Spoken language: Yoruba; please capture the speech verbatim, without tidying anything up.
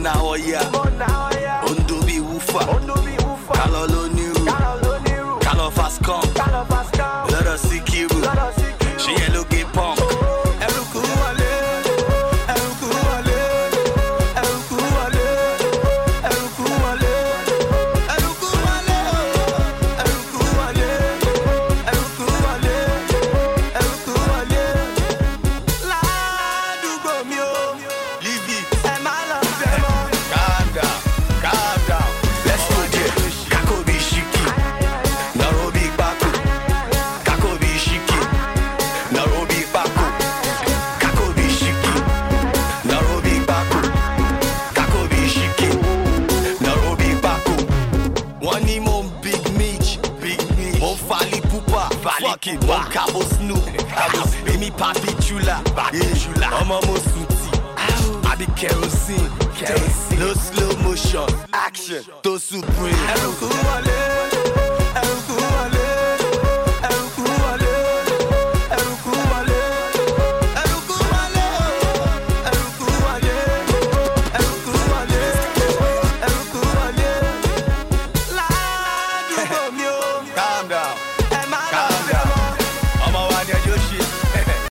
Umona Oya, Undubi Wufa, Kalolo Niru, Kalo Fascom, let us see Kiru, she yellow gay punk. Mon cabo Snoop, Amy Papi Chula, Omo Mosuti, I be kerosene, no slow motion, action, to supreme.